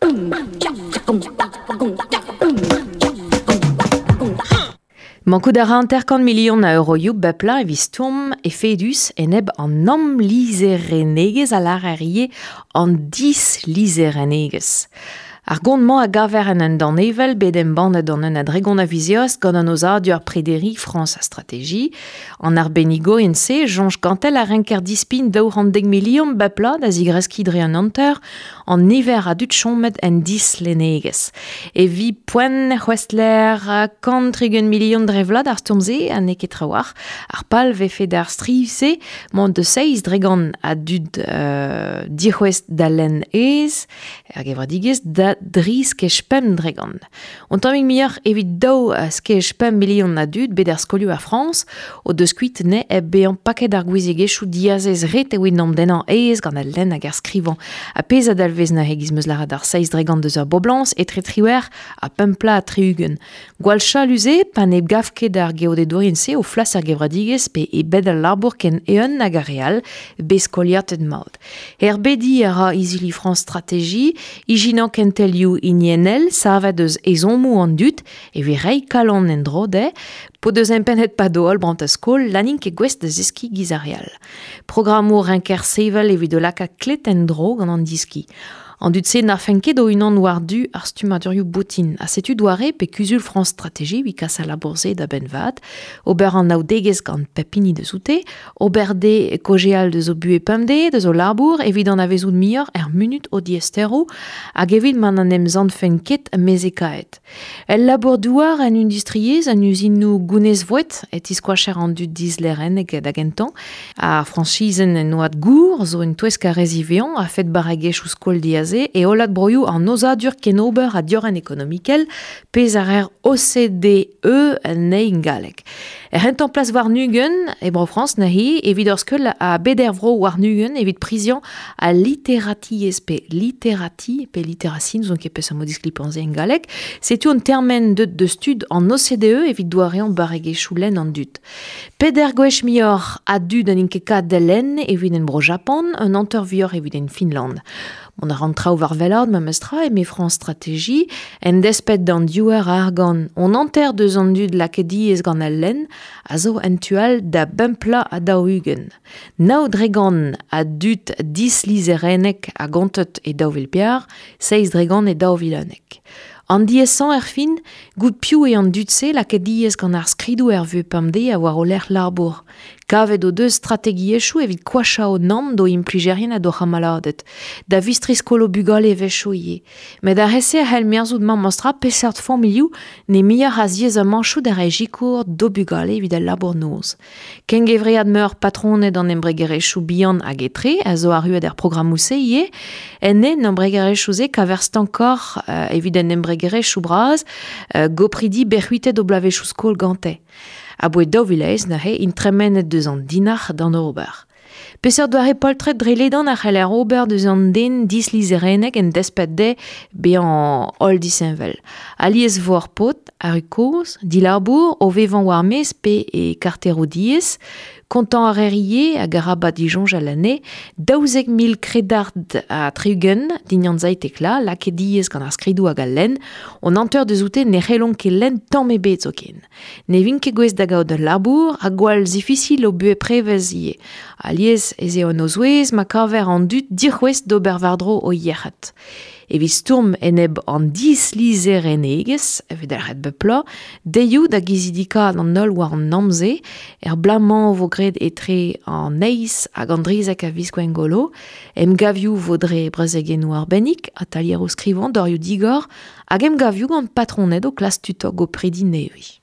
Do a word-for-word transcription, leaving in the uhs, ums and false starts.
Manko da ranterkant milion a euro youb bepla e vistum e fedus en eb an nam lisereneges a lar arie an dis lisereneges. Ar gondman a gaveren an dan evel bet en bandet an un adregon a vizioz gant an oza duar prederi France a stratégie. An ar benigo en se, jonj gantel a renker dispin daour an deg milion bepla da zigreski dre an anter an niver a dut chomet en dis leneges. E vi poen c'hwestler a kantrigen milion drevlad ar stomze an eke trawar. Ar pal vefe d'ar strivse mont de seiz dregan a dud uh, dic'hwest da len ez, er gevradigez da dris ke spem dregan. On tammig miar evit daou a ske spem milion a dud bet ar skolioù a France, o deus kuit ne e be an paket ar gwizegechou diazez ret e oin nam denan ez gant a len hag ar skrivan. A pez a dalvez na hegiz meus lara d'ar seiz dregan deus ar boblans e tre triwer a pempla a triugen. Gwal chaluze pan e gafke d'ar geode dourien se o flas ar gevradigez pe e bed al larbour ken eun hag ar real be skoliat en maud. Er bedi ara izili France stratégie, ijinan ken telioù inienel, savet eus ezonmou an dut, e vi rei kalon en drode, po deus empennet pa dool brant a skol, lanin ke gwest deus eski giz ar real. Programmoù renker sevel evit de laka klet en dro gant an diski. An dut se na fenket o unan war du ar stumadurioù boutin. A setu doare pe kuzul France stratégie vi kas a labourze da ben vat, ober an naoudegez gant pepini de soute, ober de kojeal de zo bu e pemde, de zo labour, evit an avezout mior er munut o diestero, hag evit man an emzant fenket mez e kaet. El labour douar en industriez an usinou gounez voet, et iskoacher an dut diz leren eg da gentan, a franchizen en oad gour, zo en touesk a rezivean, a fet baragech ou skol diaz e holat broioù an oza dur ken ober a dioren ekonomikel pez ar er O C D E ne galek. Er hent an plas war nugen e bro France na hi evit ur skeul a beder vro war nugen evit prizian a literati espe literati pe literaci nous on ket peus a modis klipanze en galek setu un termen de, de stud an O C D E evit doarean barregechou len an dut. Peder gwech mior a dud an inkeka delen evit en bro Japan, un anter vior evit en Finland. On a rentrau war velad ma mestra e me France stratégie en despet d'an diouer a argan. On enter deus an dud lakedi ez gant al len a zo entual da bempla a daougen. Nao dregan a dut dis lizerenek a gantet e daouvel piar, seiz dregan e daouvilanek. An diesan er fin, gout piou e an dutse lakedi ez gant ar skridou er veu pemde a war o ler larbour. Kavet o deus strategiechou evit koacha o nam do impligerien a do c'hamaladet. Da vistris kolo bugol e vecho ie. Met a rese a hel merzout man mostra pesert familioù ne miar a ziez a manchou da rejikour do bugol evit al labour noz. Ken gevread meur patronet an embregerechou bihan hag etre, a zo a ruet er programmouse ie, en en embregerechou ze kaver stankor uh, evit en embregerechou braz, uh, gopridi berhuitet o blavechou skol gante. A boe daouvilez na he in tremenet deus an dinar d'an ober. Peseurt doare poltret dreledan ar c'heller ober deus an den dis lizerenek en despet de be an hol disenvel. Aliez vor pot, a rukoz, di labour, o vevan war mez pe e kartero diez, kontant ar erie a garaba dijonj al ane, daouzek mil kredard a triugen, dinyan zaitek la, lake diez gant ar skridou hag al len, on anter deus oute ne c'helon ket len tamm e bet zoken. Ne vin ket gwez da gaout ur labour, a gwal zifisil o bue prevez ie. Aliez ez eo an ozouez, ma karver an dut dirc'hwez d'ober vardro o yerc'hat. Evit stourm en eb an dis lizereneges, evit al ret bepla, deioù da gizidika an nol war an namze, er blaman vo gred etre an neiz hag an drizek a viskwen golo, em gavioù vodre brezegennou ar bennik, a talier o skrivan dorioù digor, hag em gavioù gant patronet o klas tutok o predi nevi.